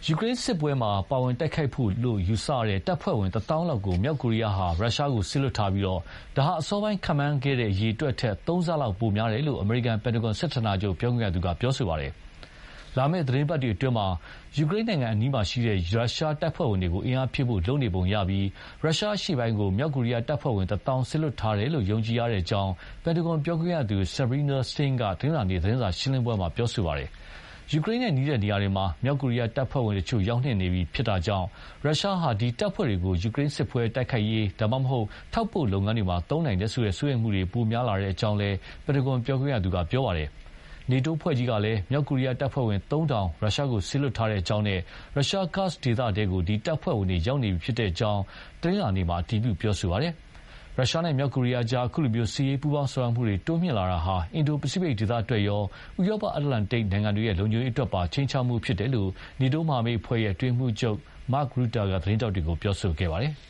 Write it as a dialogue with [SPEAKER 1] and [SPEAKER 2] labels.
[SPEAKER 1] ယူကရိန်းစစ်ပွဲမှာပါဝင်တိုက်ခိုက်ဖို့လို့ယူဆရတဲ့တပ်ဖွဲ့ဝင်1,000လောက်ကိုမြောက်ကိုရီးယားဟာရုရှားကိုစေလွှတ်ထားပြီးဒါဟာအစောပိုင်းခန့်မှန်းခဲ့တဲ့အရေအတွက်ထက်3 ဆလောက်ပိုများတယ်လို့အမေရိကန်ပင်တဂွန်စစ်ဌာနချုပ်ပြောခွင့်ရသူကပြောပါတယ်။လာမယ့်သီတင်းပတ်တွေအတွင်းယူကရိန်းနိုင်ငံအနီးရှိရုရှားတပ်ဖွဲ့ဝင်တွေကိုအင်အားဖြည့်ဖို့လုပ်နေပုံရပြီးရုရှားအရှေ့ပိုင်းကိုမြောက်ကိုရီးယားတပ်ဖွဲ့ဝင်1,000စေလွှတ်ထားတယ်လို့ယုံကြည်ရကြောင်းပင်တဂွန်ပြောခွင့်ရသူ Sabrina Singh ကတနင်္လာနေ့သတင်းစာရှင်းလင်းပွဲမှာပြောပါတယ်။ ယူကရိန်းနဲ့နီးတဲ့နေရာတွေမှာမြောက်ကိုရီးယားတပ်ဖွဲ့ဝင်တချို့ရောက်နှင့်နေပြီဖြစ်တာကြောင့်ရုရှားဟာဒီတပ်ဖွဲ့တွေကိုယူကရိန်းစစ်ပွဲတိုက်ခိုက်ရေးဒါမှမဟုတ်ထောက်ပို့လုပ်ငန်းတွေမှာသုံးနိုင်တယ်ဆိုတဲ့စိုးရိမ်မှုတွေပိုများလာကြောင်းလည်းပင်တဂွန်ပြောခွင့်ရသူကပြောပါတယ်။ နေတိုးအဖွဲ့ကြီးကလည်းမြောက်ကိုရီးယားတပ်ဖွဲ့ဝင် 3,000ရုရှားကိုစေလွှတ်ထားကြောင်းနဲ့ရုရှား Kursk ဒေသထဲကိုဒီတပ်ဖွဲ့ဝင်တွေရောက်နေပြီဖြစ်ကြောင်းတနင်္လာနေ့မှာအတည်ပြုပြောဆိုပါတယ်။ ရုရှားနဲ့မြောက်ကိုရီးယားကြားအခုလိုစစ်ရေးပူးပေါင်းဆောင်ရွက်မှုတွေတိုးမြင့်လာတာဟာအင်ဒိုပစိဖိတ်ဒေသအတွက်ရောဥရောပအတ္တလန်တိတ်နိုင်ငံတွေရဲ့လုံခြုံရေးအတွက်ပါခြိမ်းခြောက်မှုဖြစ်တယ်လို့နေတိုးမဟာမိတ်အဖွဲ့အတွင်းရေးမှူးချုပ် Mark Rutte ကသတင်းထောက်တွေကိုပြောခဲ့ပါတယ်။